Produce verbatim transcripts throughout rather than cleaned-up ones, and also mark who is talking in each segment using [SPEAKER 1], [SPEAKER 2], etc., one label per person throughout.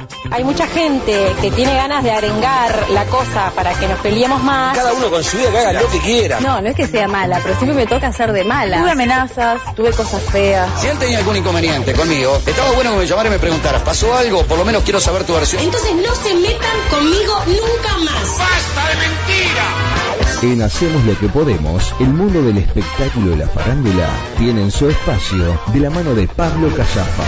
[SPEAKER 1] Hay mucha gente que tiene ganas de arengar la cosa para que nos peleemos más.
[SPEAKER 2] Cada uno con su vida que haga lo que quiera.
[SPEAKER 1] No, no es que sea mala, pero siempre me toca hacer de mala. Tuve amenazas, tuve cosas feas.
[SPEAKER 2] Si él tenía algún inconveniente conmigo, estaba bueno que me llamara y me preguntara, ¿pasó algo? Por lo menos quiero saber tu versión.
[SPEAKER 3] Entonces no se metan conmigo nunca más.
[SPEAKER 4] ¡Basta de mentira!
[SPEAKER 5] En Hacemos lo que podemos, el mundo del espectáculo y la farándula tienen su espacio de la mano de Pablo Callafa.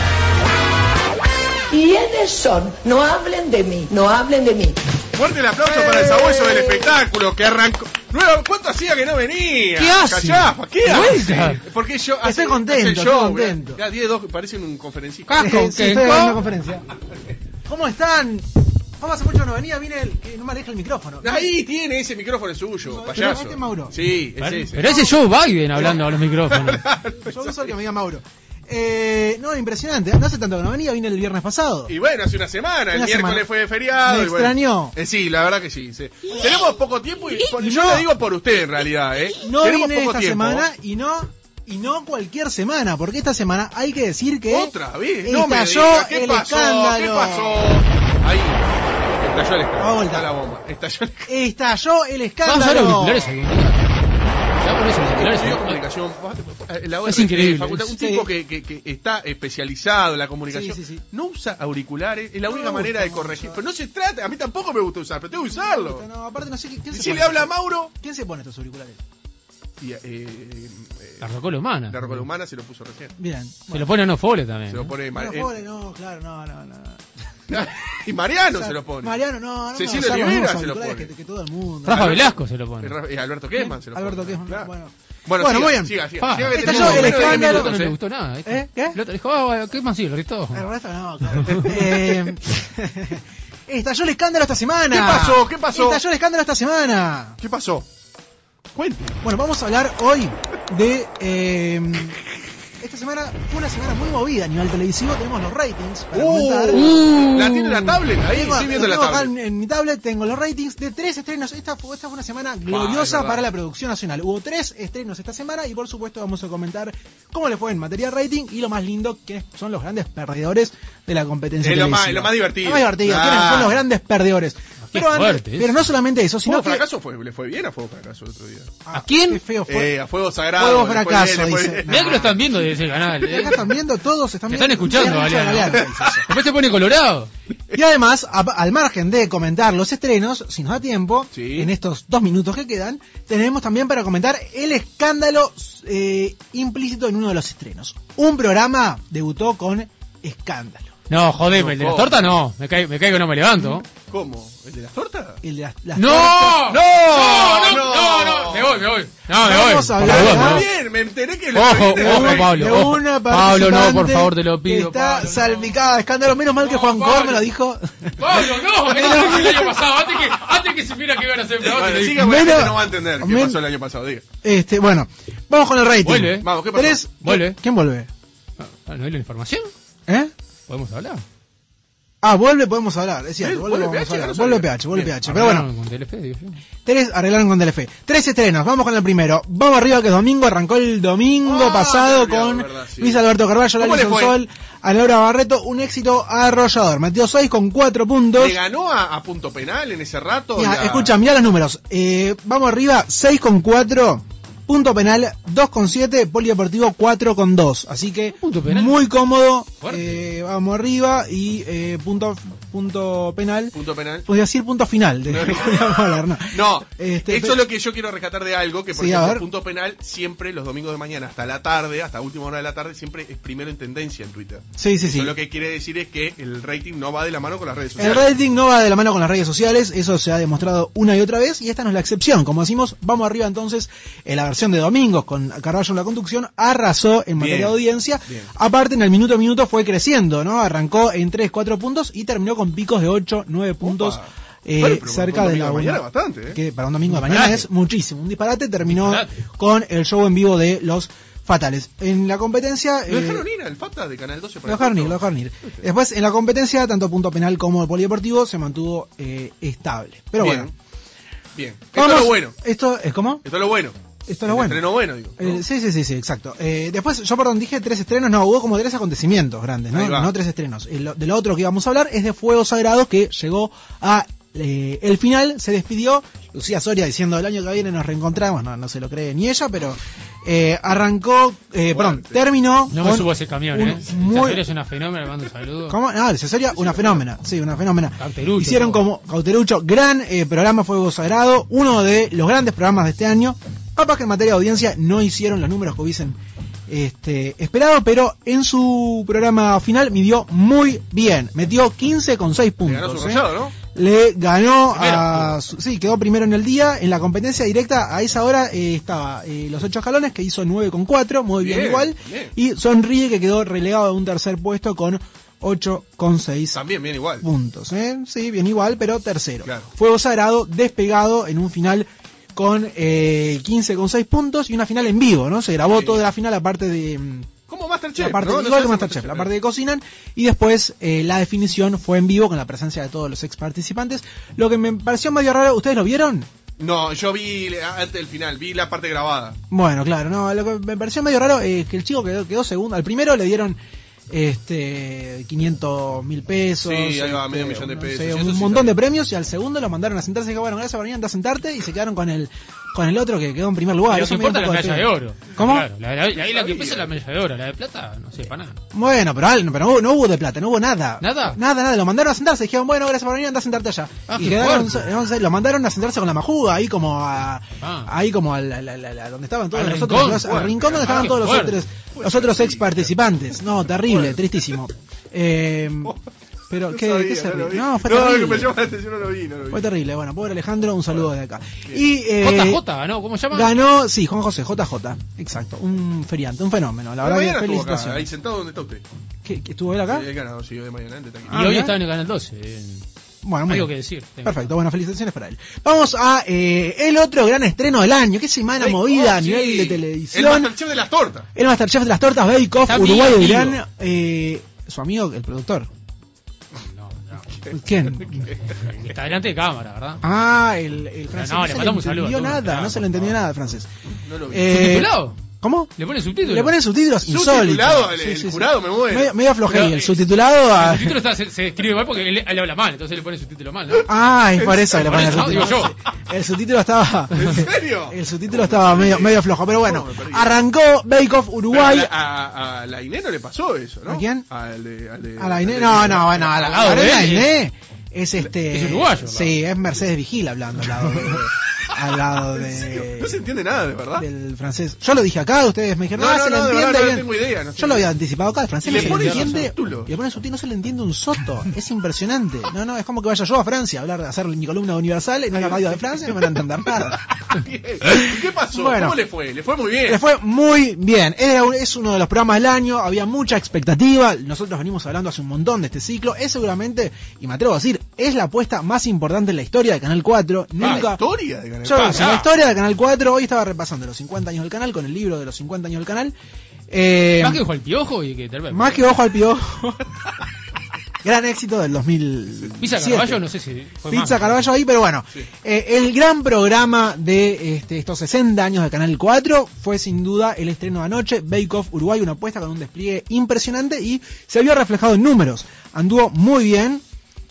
[SPEAKER 6] ¿Quiénes son? No hablen de mí, no hablen de mí.
[SPEAKER 4] Fuerte el aplauso para el sabueso del espectáculo que arrancó. Nueva, ¿cuánto hacía que no venía?
[SPEAKER 7] ¿Qué hace?
[SPEAKER 4] Callafa, ¿qué
[SPEAKER 7] ¿Qué
[SPEAKER 4] hace? Porque yo
[SPEAKER 7] estoy contento, estoy
[SPEAKER 4] show,
[SPEAKER 7] contento.
[SPEAKER 4] Ya diez dos parecen un conferencista.
[SPEAKER 7] Casco, eh, sí, estoy en una conferencia. ¿Cómo están? ¿Cómo hace mucho que no venía? Vine el que no maneja el micrófono.
[SPEAKER 4] Ahí tiene ese micrófono suyo,
[SPEAKER 7] no,
[SPEAKER 4] payaso.
[SPEAKER 7] Este es Mauro.
[SPEAKER 4] Sí, es ese.
[SPEAKER 8] Pero ese es Joe Biden hablando a los micrófonos.
[SPEAKER 7] Yo uso el que me diga Mauro. Eh, no, impresionante. No hace tanto que no venía, vine el viernes pasado.
[SPEAKER 4] Y bueno, hace una semana,
[SPEAKER 7] una
[SPEAKER 4] el miércoles
[SPEAKER 7] semana.
[SPEAKER 4] fue de feriado.
[SPEAKER 7] Me
[SPEAKER 4] y bueno.
[SPEAKER 7] extrañó.
[SPEAKER 4] Eh, sí, la verdad que sí. sí. Tenemos poco tiempo y, y yo
[SPEAKER 7] no,
[SPEAKER 4] le digo por usted en realidad. ¿eh?
[SPEAKER 7] No
[SPEAKER 4] Tenemos
[SPEAKER 7] vine
[SPEAKER 4] poco
[SPEAKER 7] esta
[SPEAKER 4] tiempo.
[SPEAKER 7] semana y no... Y no cualquier semana, porque esta semana hay que decir que...
[SPEAKER 4] Otra vez, no me
[SPEAKER 7] estalló
[SPEAKER 4] diga, ¿qué
[SPEAKER 7] el
[SPEAKER 4] pasó?
[SPEAKER 7] escándalo.
[SPEAKER 4] ¿Qué pasó? Ahí, estalló el escándalo.
[SPEAKER 7] A vuelta.
[SPEAKER 4] Está la bomba. Estalló el escándalo.
[SPEAKER 7] Estalló el
[SPEAKER 8] Vamos a ver
[SPEAKER 7] escándalo.
[SPEAKER 8] auriculares algún día. Ya por eso, auriculares
[SPEAKER 4] Estudió
[SPEAKER 8] algún día.
[SPEAKER 4] comunicación, la
[SPEAKER 8] Es increíble.
[SPEAKER 4] facultad, un
[SPEAKER 7] Sí.
[SPEAKER 4] tipo que, que, que está especializado en la comunicación,
[SPEAKER 7] Sí, sí, sí.
[SPEAKER 4] no usa auriculares, es la
[SPEAKER 7] No
[SPEAKER 4] única
[SPEAKER 7] me
[SPEAKER 4] manera de
[SPEAKER 7] gusta
[SPEAKER 4] corregir.
[SPEAKER 7] mucho.
[SPEAKER 4] Pero no se trata, a mí tampoco me gusta usar, pero tengo que usarlo.
[SPEAKER 7] No, aparte no sé quién
[SPEAKER 4] Y
[SPEAKER 7] se
[SPEAKER 4] si
[SPEAKER 7] pone
[SPEAKER 4] le habla a
[SPEAKER 7] estos-
[SPEAKER 4] Mauro,
[SPEAKER 7] ¿Quién se pone estos auriculares?
[SPEAKER 4] y, eh, eh,
[SPEAKER 8] La rocola humana.
[SPEAKER 4] la rocola humana se lo puso recién.
[SPEAKER 7] Bien.
[SPEAKER 8] Se lo pone a no Fole también.
[SPEAKER 4] Se lo
[SPEAKER 8] ¿no?
[SPEAKER 4] pone
[SPEAKER 7] No,
[SPEAKER 4] Mar- eh,
[SPEAKER 7] pobre, no, claro, no, no, no.
[SPEAKER 4] y Mariano
[SPEAKER 7] O sea,
[SPEAKER 4] se lo pone.
[SPEAKER 7] Mariano, no, no.
[SPEAKER 4] Cecilia
[SPEAKER 7] no, usamos
[SPEAKER 4] Olivera
[SPEAKER 7] los
[SPEAKER 4] se lo
[SPEAKER 7] auriculares
[SPEAKER 4] pone.
[SPEAKER 7] Que, que todo el mundo.
[SPEAKER 8] Rafa
[SPEAKER 7] ¿no?
[SPEAKER 8] Velasco se lo pone.
[SPEAKER 4] Y Ra- y Alberto Kessman se lo
[SPEAKER 7] Alberto
[SPEAKER 4] pone.
[SPEAKER 7] Kessman,
[SPEAKER 4] Claro.
[SPEAKER 7] bueno.
[SPEAKER 4] Bueno,
[SPEAKER 7] Bueno,
[SPEAKER 4] siga,
[SPEAKER 7] muy bien.
[SPEAKER 4] siga, siga,
[SPEAKER 8] Pa,
[SPEAKER 4] siga, que
[SPEAKER 7] estalló
[SPEAKER 4] tenemos
[SPEAKER 7] el
[SPEAKER 4] menos de diez
[SPEAKER 7] escándalo.
[SPEAKER 4] minutos,
[SPEAKER 8] No le
[SPEAKER 4] ¿eh?
[SPEAKER 8] gustó nada. ¿viste?
[SPEAKER 7] ¿Eh? ¿Qué?
[SPEAKER 8] El otro dijo, ah, ¿qué más sí? El resto.
[SPEAKER 7] El resto no, claro. eh, estalló el escándalo esta semana.
[SPEAKER 4] ¿Qué pasó? ¿Qué pasó?
[SPEAKER 7] Estalló el escándalo esta semana.
[SPEAKER 4] ¿Qué pasó? Cuente.
[SPEAKER 7] Bueno, vamos a hablar hoy de... eh, esta semana fue una semana muy movida a nivel televisivo. Tenemos los ratings para comentar.
[SPEAKER 4] Uh, ¿La tiene la tablet? Ahí
[SPEAKER 7] Tengo,
[SPEAKER 4] estoy viendo la
[SPEAKER 7] tengo acá
[SPEAKER 4] tablet.
[SPEAKER 7] en, en mi tablet tengo los ratings de tres estrenos. Esta fue, esta fue una semana gloriosa
[SPEAKER 4] verdad.
[SPEAKER 7] para la producción nacional. Hubo tres estrenos esta semana y por supuesto vamos a comentar cómo le fue en materia de rating y lo más lindo que son los grandes perdedores de la competencia
[SPEAKER 4] Es lo más,
[SPEAKER 7] televisiva.
[SPEAKER 4] lo más divertido.
[SPEAKER 7] Lo más divertido.
[SPEAKER 4] Ah.
[SPEAKER 7] ¿Quiénes son los grandes perdedores?
[SPEAKER 8] Qué
[SPEAKER 7] Pero, antes-
[SPEAKER 8] fuerte es.
[SPEAKER 7] pero no solamente eso, sino
[SPEAKER 4] ¿Fuego
[SPEAKER 7] que...
[SPEAKER 4] fracaso fue? ¿Le fue bien a Fuego Fracaso el otro día?
[SPEAKER 7] Ah,
[SPEAKER 8] ¿A quién?
[SPEAKER 7] Qué feo fue.
[SPEAKER 4] Eh, a Fuego Sagrado.
[SPEAKER 7] Fuego
[SPEAKER 4] le fue
[SPEAKER 7] Fracaso,
[SPEAKER 4] bien, le fue
[SPEAKER 7] dice.
[SPEAKER 4] bien.
[SPEAKER 8] Mirá que lo están viendo desde ese canal.
[SPEAKER 7] Acá
[SPEAKER 8] ¿eh?
[SPEAKER 7] están viendo todos, están
[SPEAKER 8] Me
[SPEAKER 7] viendo.
[SPEAKER 8] están escuchando,
[SPEAKER 7] Mucha
[SPEAKER 8] Galeano.
[SPEAKER 7] Galeano, dice eso.
[SPEAKER 8] Después se pone colorado.
[SPEAKER 7] Y además, a- al margen de comentar los estrenos, si nos da tiempo,
[SPEAKER 4] Sí.
[SPEAKER 7] en estos dos minutos que quedan, tenemos también para comentar el escándalo eh, implícito en uno de los estrenos. Un programa debutó con escándalo.
[SPEAKER 8] No, joder,
[SPEAKER 4] No,
[SPEAKER 8] el de las
[SPEAKER 4] ¿cómo?
[SPEAKER 8] tortas no. Me, cae, me caigo y no me levanto.
[SPEAKER 4] ¿Cómo? ¿El de las tortas?
[SPEAKER 7] El de las, las
[SPEAKER 8] ¡No!
[SPEAKER 7] tortas.
[SPEAKER 8] ¡No! ¡No! ¡No! ¡No! Me voy, me voy. No, me voy.
[SPEAKER 7] Vamos a
[SPEAKER 8] Por
[SPEAKER 7] hablar,
[SPEAKER 8] favor,
[SPEAKER 7] ¿no?
[SPEAKER 8] me voy.
[SPEAKER 4] Bien, me enteré que lo
[SPEAKER 8] Ojo,
[SPEAKER 4] trajiste de
[SPEAKER 8] ojo,
[SPEAKER 4] vuelta.
[SPEAKER 8] Pablo.
[SPEAKER 7] De
[SPEAKER 8] ojo.
[SPEAKER 7] una
[SPEAKER 8] Pablo, no, por
[SPEAKER 7] participante
[SPEAKER 8] favor, te lo
[SPEAKER 7] que
[SPEAKER 8] pido.
[SPEAKER 7] Está
[SPEAKER 8] Pablo, no.
[SPEAKER 7] salpicada de escándalo. Menos mal que
[SPEAKER 8] No,
[SPEAKER 7] Juan
[SPEAKER 8] Pablo.
[SPEAKER 7] Cor me lo dijo.
[SPEAKER 8] Pablo, no, que no lo dije el año pasado. Antes que, antes que supiera que iban a hacer un programa,
[SPEAKER 4] Bueno,
[SPEAKER 8] te lo
[SPEAKER 4] siga,
[SPEAKER 8] dije.
[SPEAKER 4] porque la
[SPEAKER 7] Menos-
[SPEAKER 4] gente no va a entender qué
[SPEAKER 7] men-
[SPEAKER 4] pasó el año pasado. Diga.
[SPEAKER 7] Este, bueno, vamos con el rating.
[SPEAKER 8] Vuelve.
[SPEAKER 4] Vamos, ¿qué pasó?
[SPEAKER 7] Tres-
[SPEAKER 8] Vuelve.
[SPEAKER 7] ¿Quién vuelve?
[SPEAKER 8] Ah, ¿no hay la información?
[SPEAKER 7] ¿Eh?
[SPEAKER 8] ¿Podemos hablar?
[SPEAKER 7] Ah, vuelve, podemos hablar, es cierto,
[SPEAKER 4] ¿Eh?
[SPEAKER 7] vuelve,
[SPEAKER 4] ¿Vuelve
[SPEAKER 7] podemos
[SPEAKER 4] P H?
[SPEAKER 7] hablar.
[SPEAKER 4] No
[SPEAKER 7] Vuelve
[SPEAKER 4] sabía.
[SPEAKER 7] P H, vuelve
[SPEAKER 4] Bien.
[SPEAKER 7] P H. Pero bueno,
[SPEAKER 8] Hablaron con Telefe, digo yo.
[SPEAKER 7] tres arreglaron con Telefe. Tres estrenos, vamos con el primero. Vamos arriba que es domingo, arrancó el domingo
[SPEAKER 4] Ah,
[SPEAKER 7] pasado
[SPEAKER 4] me olvidaba,
[SPEAKER 7] con
[SPEAKER 4] verdad, sí.
[SPEAKER 7] Luis Alberto Carballo,
[SPEAKER 4] ¿Cómo le
[SPEAKER 7] Alison
[SPEAKER 4] fue?
[SPEAKER 7] Sol, a Laura Barreto, un éxito arrollador. Metió seis con cuatro puntos.
[SPEAKER 4] ¿Le ganó a, a punto penal en ese rato?
[SPEAKER 7] Mira,
[SPEAKER 4] La-
[SPEAKER 7] escucha, mirá los números. Eh, vamos arriba, seis con cuatro. Punto penal, dos con siete, polideportivo cuatro con dos. Así que
[SPEAKER 8] Punto penal.
[SPEAKER 7] muy cómodo.
[SPEAKER 8] Fuerte.
[SPEAKER 7] Eh, vamos arriba y eh, punto, punto penal.
[SPEAKER 4] Punto penal.
[SPEAKER 7] Podría decir punto final. De,
[SPEAKER 4] No, no.
[SPEAKER 7] vamos a hablar, no.
[SPEAKER 4] No,
[SPEAKER 7] Este,
[SPEAKER 4] eso
[SPEAKER 7] pe-
[SPEAKER 4] es lo que yo quiero rescatar de algo, que por
[SPEAKER 7] Sí, a
[SPEAKER 4] ejemplo,
[SPEAKER 7] ver.
[SPEAKER 4] punto penal siempre los domingos de mañana hasta la tarde, hasta última hora de la tarde, siempre es primero en tendencia en Twitter.
[SPEAKER 7] Sí, sí,
[SPEAKER 4] Eso
[SPEAKER 7] sí.
[SPEAKER 4] lo que quiere decir es que el rating no va de la mano con las redes
[SPEAKER 7] El
[SPEAKER 4] sociales.
[SPEAKER 7] rating no va de la mano con las redes sociales, eso se ha demostrado una y otra vez y esta no es la excepción. Como decimos, vamos arriba entonces en la versión de domingos con Carballo en la conducción, arrasó en materia
[SPEAKER 4] Bien,
[SPEAKER 7] de audiencia.
[SPEAKER 4] bien.
[SPEAKER 7] Aparte en el minuto a minuto fue creciendo, ¿no? Arrancó en tres, cuatro puntos y terminó con picos de ocho, nueve puntos.
[SPEAKER 4] Opa.
[SPEAKER 7] eh,
[SPEAKER 4] Bueno, pero
[SPEAKER 7] cerca
[SPEAKER 4] para un
[SPEAKER 7] de
[SPEAKER 4] domingo
[SPEAKER 7] la
[SPEAKER 4] de mañana
[SPEAKER 7] una-
[SPEAKER 4] es bastante, ¿eh?
[SPEAKER 7] que para un domingo de
[SPEAKER 8] Un
[SPEAKER 7] mañana
[SPEAKER 8] disparate.
[SPEAKER 7] es muchísimo. Un disparate terminó
[SPEAKER 8] Disparate.
[SPEAKER 7] con el show en vivo de los Fatales. En la competencia...
[SPEAKER 4] ¿Lo
[SPEAKER 7] eh,
[SPEAKER 4] dejaron ir al Fata de Canal doce? para
[SPEAKER 7] Lo dejaron ir,
[SPEAKER 4] el
[SPEAKER 7] lo dejaron ir. Después, en la competencia, tanto punto penal como el polideportivo se mantuvo eh, estable. Pero
[SPEAKER 4] Bien.
[SPEAKER 7] bueno.
[SPEAKER 4] Bien. Esto
[SPEAKER 7] Vamos-
[SPEAKER 4] es lo bueno.
[SPEAKER 7] ¿Esto es cómo?
[SPEAKER 4] Esto es lo bueno.
[SPEAKER 7] Esto es lo bueno.
[SPEAKER 4] Estreno bueno, digo. ¿no?
[SPEAKER 7] Eh, sí, sí, sí, sí, exacto. Eh, después, yo perdón, dije tres estrenos, no, hubo como tres acontecimientos grandes, ¿no? No tres estrenos. Eh, lo, de lo otro que íbamos a hablar es de Fuego Sagrado, que llegó a eh, el final, se despidió. Lucía Soria diciendo el año que viene nos reencontramos, no, no se lo cree ni ella, pero eh, arrancó, eh, perdón, terminó.
[SPEAKER 8] No me subo a ese camión,
[SPEAKER 7] un
[SPEAKER 8] ¿eh?
[SPEAKER 7] Muy...
[SPEAKER 8] Soria es una fenómena, le mando un saludo.
[SPEAKER 7] ¿Cómo? No, Lucía Soria, una fenómena, sí, una fenómena.
[SPEAKER 8] Cauterucho,
[SPEAKER 7] Hicieron como Cauterucho, gran eh, programa Fuego Sagrado, uno de los grandes programas de este año. Capaz que en materia de audiencia no hicieron los números que hubiesen este, esperado, pero en su programa final midió muy bien. Metió quince con seis puntos.
[SPEAKER 4] Le ganó su
[SPEAKER 7] ¿eh?
[SPEAKER 4] Rayado, ¿no?
[SPEAKER 7] Le ganó
[SPEAKER 8] Primero,
[SPEAKER 7] a... Su, sí, quedó primero en el día. En la competencia directa, a esa hora eh, estaba eh, los ocho escalones, que hizo nueve con cuatro, muy bien, bien igual. Bien. Y Sonríe, que quedó relegado a un tercer puesto con ocho con seis
[SPEAKER 4] También bien igual.
[SPEAKER 7] Puntos. ¿eh? Sí, bien igual, pero tercero.
[SPEAKER 4] Claro.
[SPEAKER 7] Fuego Sagrado, despegado en un final con eh, quince con seis puntos y una final en vivo, ¿no? Se grabó sí. toda la final, aparte de...
[SPEAKER 4] Como Masterchef,
[SPEAKER 7] la parte,
[SPEAKER 4] ¿no?
[SPEAKER 7] Igual que Masterchef, la parte de cocinan, y después eh, la definición fue en vivo con la presencia de todos los ex participantes. Lo que me pareció medio raro, ¿ustedes lo vieron?
[SPEAKER 4] No, yo vi antes del final, vi la parte grabada.
[SPEAKER 7] Bueno, claro, no, lo que me pareció medio raro es que el chico quedó, quedó segundo. Al primero le dieron este quinientos mil pesos,
[SPEAKER 4] sí, ahí va,
[SPEAKER 7] este,
[SPEAKER 4] medio millón de pesos,
[SPEAKER 7] no sé,
[SPEAKER 4] un
[SPEAKER 7] un montón de premios, y al segundo lo mandaron a sentarse y dijeron, bueno, gracias por venir, anda a sentarte, y se quedaron con el con el otro que quedó en primer lugar.
[SPEAKER 8] Lo
[SPEAKER 7] Eso
[SPEAKER 8] que importa es la medalla de oro.
[SPEAKER 7] ¿Cómo?
[SPEAKER 8] Claro, la, la, la, la que pesa es la medalla de oro, la de plata no sé, para nada.
[SPEAKER 7] Bueno, pero, pero no, hubo, no hubo de plata, no hubo nada.
[SPEAKER 8] ¿Nada?
[SPEAKER 7] Nada, nada, lo mandaron a sentarse, dijeron, bueno, gracias por venir, anda a sentarte allá.
[SPEAKER 8] Ah,
[SPEAKER 7] y quedaron, no sé, lo mandaron a sentarse con la majuga, ahí como a,
[SPEAKER 8] ah.
[SPEAKER 7] ahí como a la, la, la, la, donde estaban todos
[SPEAKER 8] al
[SPEAKER 7] los
[SPEAKER 8] rincón,
[SPEAKER 7] otros, los, al rincón donde estaban
[SPEAKER 8] ah,
[SPEAKER 7] todos los
[SPEAKER 8] fuerte.
[SPEAKER 7] otros, los otros ex participantes. No, terrible, tristísimo. Eh, pero,
[SPEAKER 4] no
[SPEAKER 7] ¿qué,
[SPEAKER 4] sabía,
[SPEAKER 7] ¿qué se
[SPEAKER 4] no,
[SPEAKER 7] no, fue
[SPEAKER 4] no,
[SPEAKER 7] terrible.
[SPEAKER 4] No, me llama la atención, no lo vi, no lo vi.
[SPEAKER 7] Fue terrible, bueno, pobre Alejandro, un saludo
[SPEAKER 4] bueno,
[SPEAKER 7] de acá.
[SPEAKER 4] Bien.
[SPEAKER 7] Y, eh,
[SPEAKER 8] J J ganó, ¿cómo se llama?
[SPEAKER 7] Ganó, sí, Juan José, J J, exacto, un feriante, un fenómeno, la verdad que felicitaciones.
[SPEAKER 4] Ahí sentado donde está usted.
[SPEAKER 7] ¿Qué, qué, ¿Estuvo él acá?
[SPEAKER 4] Sí, he ganado, sí, de mañana, antes,
[SPEAKER 8] Y
[SPEAKER 7] ah,
[SPEAKER 8] hoy
[SPEAKER 7] ¿ya?
[SPEAKER 8] está en el Canal doce. Eh,
[SPEAKER 7] Bueno, muy
[SPEAKER 8] algo
[SPEAKER 7] bien.
[SPEAKER 8] que decir. Tengo.
[SPEAKER 7] Perfecto, bueno, felicitaciones para él. Vamos a eh, el otro gran estreno del año. Qué semana
[SPEAKER 4] Bake
[SPEAKER 7] movida
[SPEAKER 4] Off,
[SPEAKER 7] a nivel
[SPEAKER 4] sí.
[SPEAKER 7] de
[SPEAKER 4] El
[SPEAKER 7] televisión.
[SPEAKER 4] Masterchef de las tortas.
[SPEAKER 7] El Masterchef de las tortas, Bake Off,
[SPEAKER 8] Está
[SPEAKER 7] Uruguay
[SPEAKER 8] vivo,
[SPEAKER 7] y Irán. Eh, su amigo, el productor.
[SPEAKER 8] No, no.
[SPEAKER 7] ¿Quién?
[SPEAKER 8] Está delante de cámara, ¿verdad?
[SPEAKER 7] Ah, el, el francés.
[SPEAKER 8] No,
[SPEAKER 7] No,
[SPEAKER 8] le
[SPEAKER 7] se le
[SPEAKER 8] mandamos un saludo a
[SPEAKER 7] entendió
[SPEAKER 8] todos,
[SPEAKER 7] nada,
[SPEAKER 8] claro,
[SPEAKER 7] no se le
[SPEAKER 8] por
[SPEAKER 7] entendió
[SPEAKER 8] favor.
[SPEAKER 7] nada al francés.
[SPEAKER 4] No lo vi.
[SPEAKER 7] Eh,
[SPEAKER 8] ¿Subtitulado?
[SPEAKER 7] ¿Cómo?
[SPEAKER 8] ¿Le pone subtítulos?
[SPEAKER 7] Le ponen subtítulos insólitos.
[SPEAKER 4] Subtitulado, el,
[SPEAKER 7] Sí,
[SPEAKER 4] el
[SPEAKER 7] sí, sí.
[SPEAKER 4] jurado me muere.
[SPEAKER 7] Medio, medio flojeí,
[SPEAKER 8] Pero,
[SPEAKER 7] el
[SPEAKER 8] eh,
[SPEAKER 7] subtitulado a...
[SPEAKER 8] El subtítulo está, se, se escribe mal porque él, él habla mal, entonces le pone subtítulo mal, ¿no?
[SPEAKER 7] Ah, es por eso que le
[SPEAKER 8] Por
[SPEAKER 7] ponen el
[SPEAKER 8] eso, digo
[SPEAKER 7] subtítulo. El subtítulo estaba...
[SPEAKER 4] ¿En serio?
[SPEAKER 7] El subtítulo estaba medio, medio flojo, pero bueno,
[SPEAKER 4] No, me perdí.
[SPEAKER 7] arrancó Bake Off Uruguay.
[SPEAKER 4] Pero a, a, a la Inés no le pasó eso, ¿no?
[SPEAKER 7] ¿A quién?
[SPEAKER 4] Al de, al de,
[SPEAKER 7] A la Inés,
[SPEAKER 4] al de-
[SPEAKER 7] no, no, bueno, a la,
[SPEAKER 8] Al lado
[SPEAKER 7] a
[SPEAKER 8] de
[SPEAKER 7] la
[SPEAKER 8] él.
[SPEAKER 7] Inés es este...
[SPEAKER 8] Es uruguayo, ¿no?
[SPEAKER 7] Sí, es Mercedes Vigil hablando al lado de... al lado
[SPEAKER 4] ¿En serio?
[SPEAKER 7] de...
[SPEAKER 4] No se entiende nada, de verdad.
[SPEAKER 7] del francés. Yo lo dije acá, ustedes me dijeron,
[SPEAKER 4] No,
[SPEAKER 7] ah,
[SPEAKER 4] no,
[SPEAKER 7] se
[SPEAKER 4] no,
[SPEAKER 7] le
[SPEAKER 4] de
[SPEAKER 7] entiende
[SPEAKER 4] verdad, no
[SPEAKER 7] bien.
[SPEAKER 4] tengo idea, no sé.
[SPEAKER 7] Yo lo había anticipado acá, el francés
[SPEAKER 4] Y le
[SPEAKER 7] no se
[SPEAKER 4] pone
[SPEAKER 7] le entiende.
[SPEAKER 4] subtítulos.
[SPEAKER 7] Y le pone subtítulos, no se le entiende un soto. Es impresionante. No, no, es como que vaya yo a Francia a hablar, a hacer mi columna universal en una radio de Francia y no me van a entender nada.
[SPEAKER 4] Bien. ¿Y qué pasó?
[SPEAKER 7] Bueno.
[SPEAKER 4] ¿Cómo le fue? Le fue muy bien.
[SPEAKER 7] Le fue muy bien. Era un- es uno de los programas del año, había mucha expectativa. Nosotros venimos hablando hace un montón de este ciclo. Es seguramente, y me atrevo a decir, es la apuesta más importante en la historia de Canal cuatro.
[SPEAKER 4] Ah, la
[SPEAKER 7] Nunca.
[SPEAKER 4] historia de Canal
[SPEAKER 7] Yo,
[SPEAKER 4] cuatro.
[SPEAKER 7] en la historia de Canal cuatro, hoy estaba repasando los cincuenta años del canal con el libro de los cincuenta años del canal. Eh,
[SPEAKER 8] Más que ojo al piojo y que tal vez.
[SPEAKER 7] más que ojo al piojo. Gran éxito del dos mil siete.
[SPEAKER 8] Pizza Carballo, no sé si fue
[SPEAKER 7] Pizza
[SPEAKER 8] más.
[SPEAKER 7] Carballo ahí, pero bueno,
[SPEAKER 4] Sí.
[SPEAKER 7] eh, el gran programa de este, estos sesenta años de Canal cuatro fue sin duda el estreno de anoche, Bake Off Uruguay, una apuesta con un despliegue impresionante y se vio reflejado en números. Anduvo muy bien.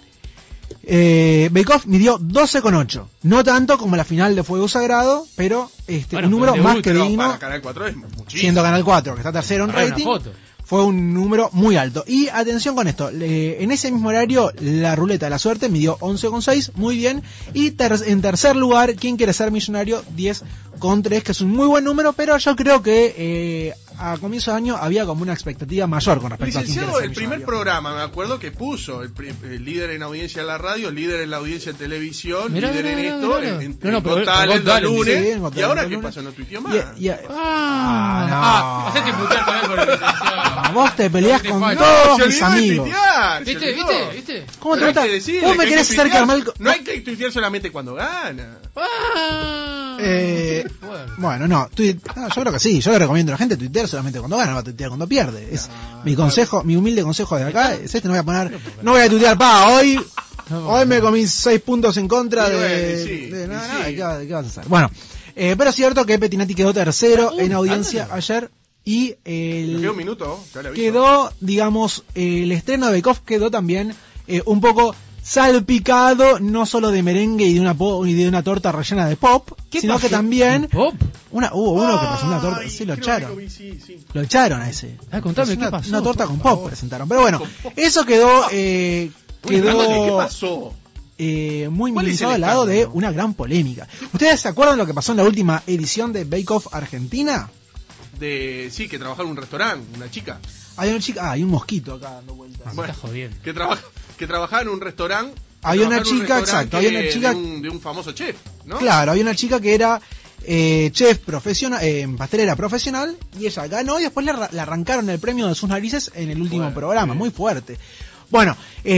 [SPEAKER 7] Eh, Bake Off midió doce con ocho, no tanto como la final de Fuego Sagrado, pero este,
[SPEAKER 8] Bueno,
[SPEAKER 7] un número
[SPEAKER 8] pero
[SPEAKER 7] más
[SPEAKER 8] debut,
[SPEAKER 7] que
[SPEAKER 4] Pero
[SPEAKER 7] digno,
[SPEAKER 4] para Canal cuatro es muchísimo.
[SPEAKER 7] siendo Canal cuatro, que está tercero en
[SPEAKER 8] Agarrá una
[SPEAKER 7] rating.
[SPEAKER 8] foto.
[SPEAKER 7] Fue un número muy alto. Y atención con esto, le- en ese mismo horario la ruleta de la suerte midió once con seis, muy bien. Y ter- en tercer lugar, ¿quién quiere ser millonario? diez con tres, que es un muy buen número, pero yo creo que eh, a comienzo de año había como una expectativa mayor con respecto a quién quiere
[SPEAKER 4] Licenciado,
[SPEAKER 7] ser
[SPEAKER 4] el primer
[SPEAKER 7] millonario.
[SPEAKER 4] programa, me acuerdo que puso el, pri- el líder en audiencia en la radio, el líder en la audiencia en televisión,
[SPEAKER 8] Mirá,
[SPEAKER 4] líder
[SPEAKER 8] mirá,
[SPEAKER 4] en
[SPEAKER 8] mirá,
[SPEAKER 4] esto,
[SPEAKER 8] mirá.
[SPEAKER 4] en, en,
[SPEAKER 8] No, no,
[SPEAKER 4] en
[SPEAKER 8] pero-
[SPEAKER 4] Got Talent
[SPEAKER 8] pero Got
[SPEAKER 4] los
[SPEAKER 8] Talent,
[SPEAKER 4] lunes.
[SPEAKER 7] sí, en Got
[SPEAKER 4] ¿Y
[SPEAKER 7] Talent
[SPEAKER 4] ahora
[SPEAKER 7] los
[SPEAKER 4] qué
[SPEAKER 7] lunes.
[SPEAKER 4] pasó? ¿No tuiteó más?
[SPEAKER 7] Y- y-
[SPEAKER 8] Ah,
[SPEAKER 7] Ah, no.
[SPEAKER 8] ah, hacete putear también por el licenciado.
[SPEAKER 7] Vos te peleás
[SPEAKER 8] Te
[SPEAKER 7] con
[SPEAKER 8] falta.
[SPEAKER 7] todos
[SPEAKER 4] se
[SPEAKER 7] mis
[SPEAKER 4] olvidó de
[SPEAKER 7] amigos.
[SPEAKER 4] tuitear, se
[SPEAKER 8] ¿Viste?
[SPEAKER 4] olvidó.
[SPEAKER 8] ¿Viste? ¿Viste?
[SPEAKER 7] ¿Cómo te
[SPEAKER 4] Pero hay
[SPEAKER 7] gusta?
[SPEAKER 4] que decirle
[SPEAKER 7] Vos me
[SPEAKER 4] que hay
[SPEAKER 7] querés
[SPEAKER 4] que
[SPEAKER 7] hacer
[SPEAKER 4] tuitear.
[SPEAKER 7] Carmel.
[SPEAKER 4] No hay que tuitear solamente cuando gana.
[SPEAKER 8] Ah,
[SPEAKER 7] Eh,
[SPEAKER 8] bueno.
[SPEAKER 7] Bueno, no, tuit- no, yo creo que sí, yo le recomiendo a la gente tuitear solamente cuando gana, no va a tuitear cuando pierde. Es mi consejo, mi humilde consejo de acá, es este, no voy a poner, no voy a tuitear, pa, hoy,
[SPEAKER 8] No,
[SPEAKER 7] hoy me comí seis puntos en contra
[SPEAKER 4] Y
[SPEAKER 7] de,
[SPEAKER 4] bueno, y sí,
[SPEAKER 7] de- no,
[SPEAKER 4] y
[SPEAKER 7] no,
[SPEAKER 4] sí.
[SPEAKER 7] ¿qué, va- qué vas a hacer? Bueno, Eh, pero es cierto que Pettinati quedó tercero
[SPEAKER 8] Uh,
[SPEAKER 7] en audiencia
[SPEAKER 8] ándale.
[SPEAKER 7] ayer y el
[SPEAKER 4] Me queda un minuto, ya le aviso.
[SPEAKER 7] quedó, digamos, eh, el estreno de Bake Off quedó también eh, un poco salpicado, no solo de merengue y de una po- y de una torta rellena de pop,
[SPEAKER 8] ¿Qué
[SPEAKER 7] sino
[SPEAKER 8] pasó?
[SPEAKER 7] que también
[SPEAKER 8] ¿Pop?
[SPEAKER 7] una hubo uno que presentó una torta,
[SPEAKER 4] Ay,
[SPEAKER 7] sí lo
[SPEAKER 4] creo
[SPEAKER 7] echaron.
[SPEAKER 4] que lo vi, sí, sí.
[SPEAKER 7] Lo echaron a ese.
[SPEAKER 8] Ah, contame,
[SPEAKER 7] Es una,
[SPEAKER 8] ¿qué pasó?
[SPEAKER 7] una torta
[SPEAKER 8] Por
[SPEAKER 7] con pop
[SPEAKER 8] favor.
[SPEAKER 7] presentaron. Pero bueno,
[SPEAKER 4] Con pop.
[SPEAKER 7] eso quedó eh,
[SPEAKER 4] Uy, Fernando, ¿qué
[SPEAKER 7] quedó
[SPEAKER 4] pasó?
[SPEAKER 7] eh, muy
[SPEAKER 4] ¿Cuál es
[SPEAKER 7] minimizado
[SPEAKER 4] el
[SPEAKER 7] al lado de
[SPEAKER 4] escándalo?
[SPEAKER 7] una gran polémica. ¿Ustedes se acuerdan lo que pasó en la última edición de Bake Off Argentina?
[SPEAKER 4] De, sí, que trabajaba en un restaurante, una chica.
[SPEAKER 7] Hay una chica, ah, hay un mosquito acá dando vueltas.
[SPEAKER 8] Ah, me
[SPEAKER 4] Bueno,
[SPEAKER 8] estás jodiendo.
[SPEAKER 4] que, trabaja, que trabajaba en un restaurante.
[SPEAKER 7] Había una
[SPEAKER 4] trabajaba en un
[SPEAKER 7] chica,
[SPEAKER 4] restaurante
[SPEAKER 7] exacto, había una
[SPEAKER 4] que-
[SPEAKER 7] chica-
[SPEAKER 4] De un, de un famoso chef, ¿no?
[SPEAKER 7] Claro, había una chica que era eh, chef profesional, eh, pastelera profesional, y ella ganó y después le, arra- le arrancaron el premio de sus narices en el último
[SPEAKER 4] Fuerte.
[SPEAKER 7] programa, muy fuerte. Bueno,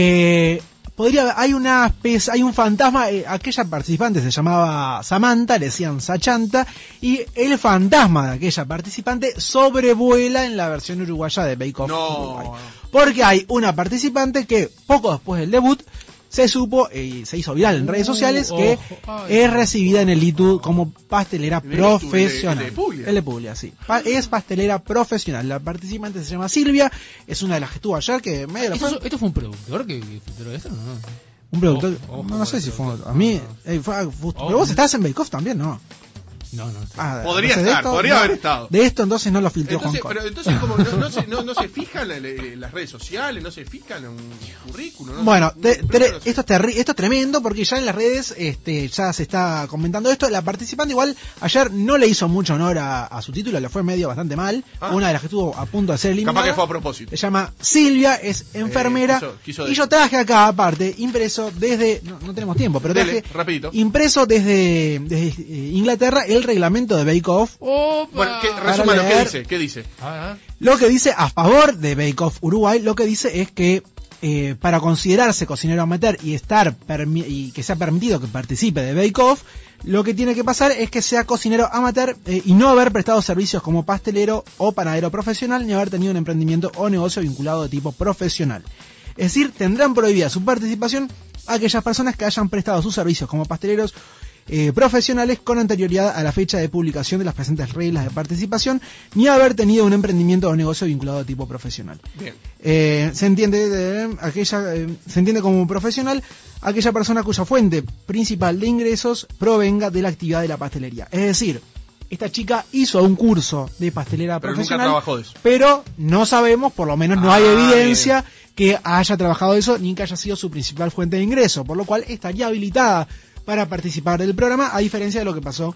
[SPEAKER 7] eh, podría, hay una especie- hay un fantasma, eh, aquella participante se llamaba Samantha, le decían Sachanta, y el fantasma de aquella participante sobrevuela en la versión uruguaya de Bake Off
[SPEAKER 4] No.
[SPEAKER 7] Uruguay. Porque hay una participante que poco después del debut se supo y se hizo viral en redes sociales que
[SPEAKER 8] ojo, ay.
[SPEAKER 7] es recibida en el I T U como pastelera
[SPEAKER 4] En el I T U, el de-
[SPEAKER 7] profesional.
[SPEAKER 4] el de Puglia.
[SPEAKER 7] El de Puglia, sí. Pa- es pastelera profesional. La participante se llama Silvia, es una de las que estuvo ayer, que medio la
[SPEAKER 8] ¿Esto,
[SPEAKER 7] fue-
[SPEAKER 8] ¿Esto fue un productor que, que filtró esto? No.
[SPEAKER 7] un productor,
[SPEAKER 8] Ojo, ojo,
[SPEAKER 7] no, no sé
[SPEAKER 8] ojo,
[SPEAKER 7] si fue
[SPEAKER 8] ojo.
[SPEAKER 7] a mí,
[SPEAKER 8] No.
[SPEAKER 7] eh, fue- fue-
[SPEAKER 8] Ojo.
[SPEAKER 7] pero vos estás en Bake Off también, ¿no?
[SPEAKER 8] No, no.
[SPEAKER 7] Ah,
[SPEAKER 4] Podría
[SPEAKER 7] entonces de
[SPEAKER 4] estar, podría haber estado.
[SPEAKER 7] De esto entonces no lo filtró
[SPEAKER 4] Entonces,
[SPEAKER 7] Juan
[SPEAKER 4] pero
[SPEAKER 7] Cor.
[SPEAKER 4] entonces como no, no se, no, no se fijan en, en las redes sociales, no se fijan en un currículum. No
[SPEAKER 7] Bueno,
[SPEAKER 4] sé,
[SPEAKER 7] te-
[SPEAKER 4] primero
[SPEAKER 7] tre-
[SPEAKER 4] no sé.
[SPEAKER 7] esto, es terri- esto es tremendo porque ya en las redes este, ya se está comentando esto. La participante igual ayer no le hizo mucho honor a, a su título, le fue medio bastante mal.
[SPEAKER 4] Ah.
[SPEAKER 7] Una de las que estuvo a punto de ser eliminada.
[SPEAKER 4] Capaz que fue a propósito.
[SPEAKER 7] Se llama Silvia, es enfermera.
[SPEAKER 4] quiso- quiso
[SPEAKER 7] y yo traje acá, aparte, impreso desde... No, no tenemos tiempo, pero
[SPEAKER 4] Dele,
[SPEAKER 7] traje
[SPEAKER 4] rapidito.
[SPEAKER 7] impreso desde, desde eh, Inglaterra el reglamento de Bake Off.
[SPEAKER 8] Opa.
[SPEAKER 4] Bueno, ¿qué,
[SPEAKER 7] Para
[SPEAKER 4] resúmalo, ¿qué
[SPEAKER 7] leer.
[SPEAKER 4] dice? ¿Qué dice?
[SPEAKER 8] Ah, ah.
[SPEAKER 7] Lo que dice a favor de Bake Off Uruguay, lo que dice es que eh, para considerarse cocinero amateur y estar permi- y que sea permitido que participe de Bake Off, lo que tiene que pasar es que sea cocinero amateur eh, y no haber prestado servicios como pastelero o panadero profesional, ni haber tenido un emprendimiento o negocio vinculado de tipo profesional. Es decir, tendrán prohibida su participación aquellas personas que hayan prestado sus servicios como pasteleros eh, profesionales con anterioridad a la fecha de publicación de las presentes reglas de participación, ni haber tenido un emprendimiento o negocio vinculado de tipo profesional.
[SPEAKER 4] Bien.
[SPEAKER 7] Eh, se entiende de, aquella eh, se entiende como profesional aquella persona cuya fuente principal de ingresos provenga de la actividad de la pastelería. Es decir, esta chica hizo un curso de pastelera
[SPEAKER 4] Pero nunca
[SPEAKER 7] profesional,
[SPEAKER 4] trabajó de eso.
[SPEAKER 7] pero no sabemos, por lo menos no hay
[SPEAKER 4] Ah,
[SPEAKER 7] evidencia que haya trabajado eso ni que haya sido su principal fuente de ingreso, por lo cual estaría habilitada para participar del programa, a diferencia de lo que pasó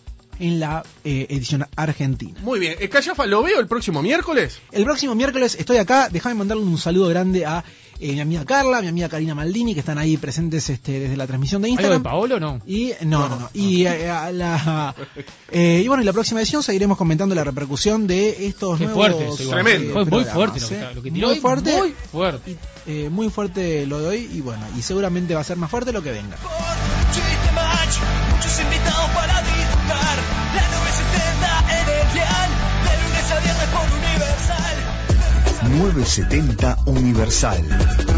[SPEAKER 7] en la eh, edición argentina.
[SPEAKER 4] Muy bien. Eh, Callafa, ¿lo veo el próximo miércoles?
[SPEAKER 7] El próximo miércoles estoy acá, déjame mandarle un saludo grande a eh, mi amiga Carla, mi amiga Karina Maldini, que están ahí presentes este, desde la transmisión de
[SPEAKER 8] ¿Algo de
[SPEAKER 7] Instagram.
[SPEAKER 8] Paolo o no?
[SPEAKER 7] Y no, no, no. Y, eh, a la, eh, y bueno, en la próxima edición seguiremos comentando la repercusión de estos
[SPEAKER 8] Qué
[SPEAKER 7] nuevos
[SPEAKER 8] fuerte eso, igual.
[SPEAKER 4] Tremendo.
[SPEAKER 8] Fue muy
[SPEAKER 7] programas,
[SPEAKER 8] fuerte lo que,
[SPEAKER 7] ¿eh?
[SPEAKER 8] está- lo que tiró
[SPEAKER 7] Muy
[SPEAKER 8] hoy,
[SPEAKER 7] fuerte.
[SPEAKER 8] Muy fuerte.
[SPEAKER 7] Y, eh, muy fuerte lo de hoy y bueno, y seguramente va a ser más fuerte lo que venga.
[SPEAKER 9] Chiste match, muchos invitados para disfrutar. La novecientos setenta en el dial, de lunes a viernes por Universal.
[SPEAKER 5] novecientos setenta Universal.